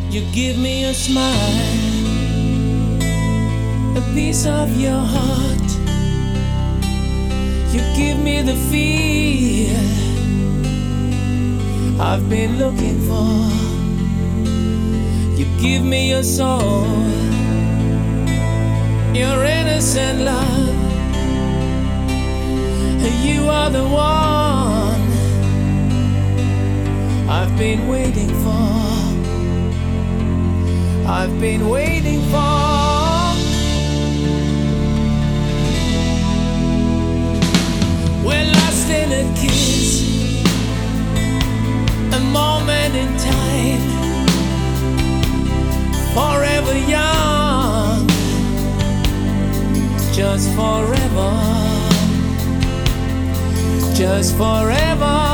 You give me a smile, a piece of your heart. You give me the feel I've been looking for. You give me your soul, your innocent love. You are the one I've been waiting for. I've been waiting for. We're lost in a kiss, a moment in time, forever young, just forever, just forever.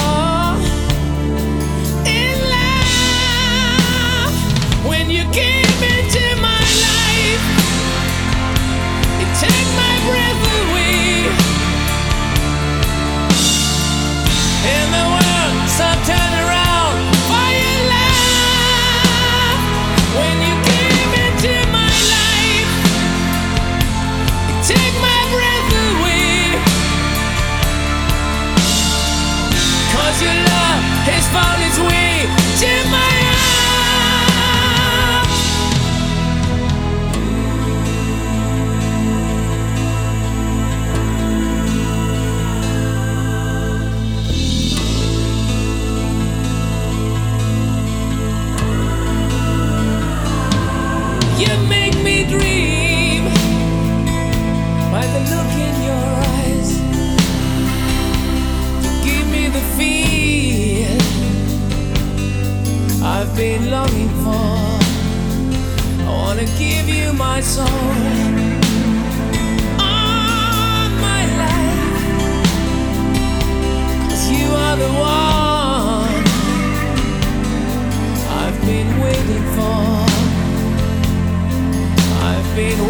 You came into my life, you take my breath away, and the world starts turning around for your love. When you came into my life, you take my breath away, 'cause your love has found its way to my heart. You make me dream by the look in your eyes. You give me the feel I've been longing for. I wanna give you my soul, all my life, 'cause you are the one I've been waiting for. I've been